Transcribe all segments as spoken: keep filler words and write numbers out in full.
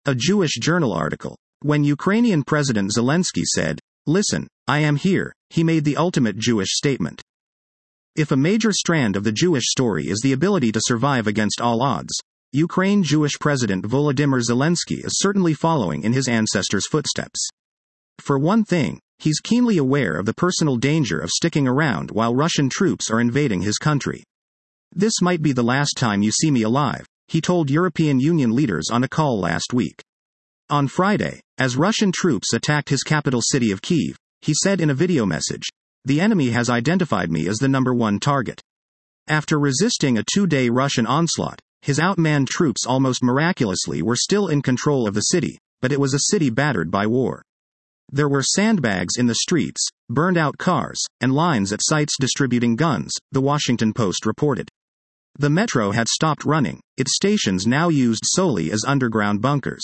A Jewish Journal article. When Ukrainian President Zelensky said, "Listen, I am here," he made the ultimate Jewish statement. If a major strand of the Jewish story is the ability to survive against all odds, Ukraine Jewish President Volodymyr Zelensky is certainly following in his ancestors' footsteps. For one thing, he's keenly aware of the personal danger of sticking around while Russian troops are invading his country. "This might be the last time you see me alive," he told European Union leaders on a call last week. On Friday, as Russian troops attacked his capital city of Kyiv, he said in a video message, "The enemy has identified me as the number one target." After resisting a two-day Russian onslaught, his outmanned troops almost miraculously were still in control of the city, but it was a city battered by war. There were sandbags in the streets, burned-out cars, and lines at sites distributing guns, The Washington Post reported. The metro had stopped running, its stations now used solely as underground bunkers.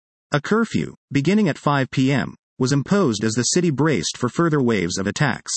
A curfew, beginning at five p m, was imposed as the city braced for further waves of attacks.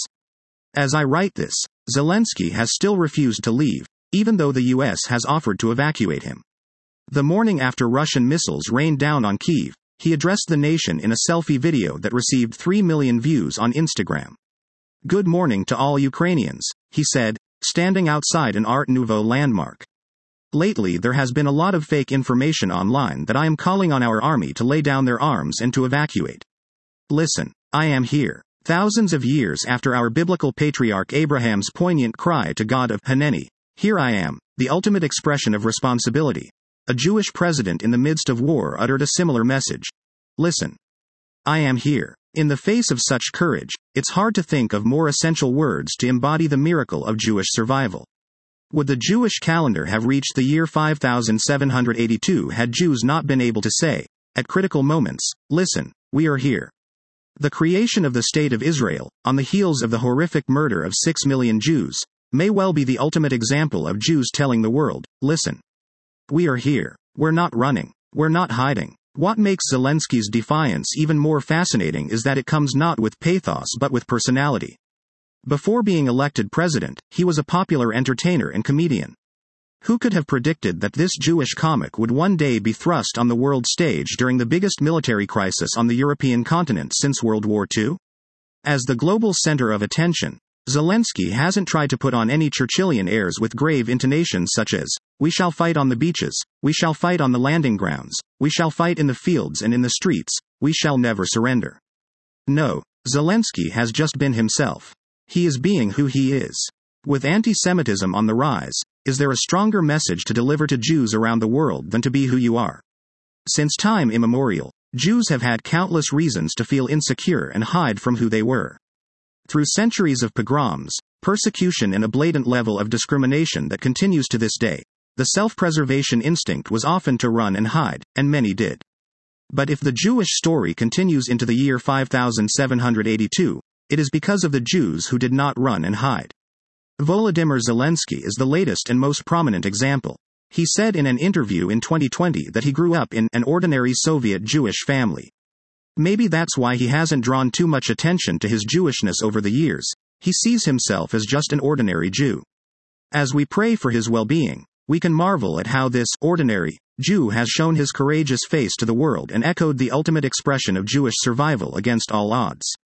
As I write this, Zelensky has still refused to leave, even though the U S has offered to evacuate him. The morning after Russian missiles rained down on Kyiv, he addressed the nation in a selfie video that received three million views on Instagram. "Good morning to all Ukrainians," he said, standing outside an Art Nouveau landmark. "Lately there has been a lot of fake information online that I am calling on our army to lay down their arms and to evacuate. Listen, I am here." Thousands of years after our biblical patriarch Abraham's poignant cry to God of Haneni, "Here I am," the ultimate expression of responsibility, a Jewish president in the midst of war uttered a similar message. "Listen. I am here." In the face of such courage, it's hard to think of more essential words to embody the miracle of Jewish survival. Would the Jewish calendar have reached the year five thousand seven hundred eighty-two had Jews not been able to say, at critical moments, "Listen, we are here"? The creation of the State of Israel, on the heels of the horrific murder of six million Jews, may well be the ultimate example of Jews telling the world, "Listen. We are here. We're not running. We're not hiding." What makes Zelensky's defiance even more fascinating is that it comes not with pathos but with personality. Before being elected president, he was a popular entertainer and comedian. Who could have predicted that this Jewish comic would one day be thrust on the world stage during the biggest military crisis on the European continent since World War Two? As the global center of attention, Zelensky hasn't tried to put on any Churchillian airs with grave intonations such as, "We shall fight on the beaches, we shall fight on the landing grounds, we shall fight in the fields and in the streets, we shall never surrender." No, Zelensky has just been himself. He is being who he is. With anti-Semitism on the rise, is there a stronger message to deliver to Jews around the world than to be who you are? Since time immemorial, Jews have had countless reasons to feel insecure and hide from who they were. Through centuries of pogroms, persecution and a blatant level of discrimination that continues to this day, the self-preservation instinct was often to run and hide, and many did. But if the Jewish story continues into the year five thousand seven hundred eighty-two, it is because of the Jews who did not run and hide. Volodymyr Zelensky is the latest and most prominent example. He said in an interview in twenty twenty that he grew up in an ordinary Soviet Jewish family. Maybe that's why he hasn't drawn too much attention to his Jewishness over the years. He sees himself as just an ordinary Jew. As we pray for his well-being, we can marvel at how this ordinary Jew has shown his courageous face to the world and echoed the ultimate expression of Jewish survival against all odds.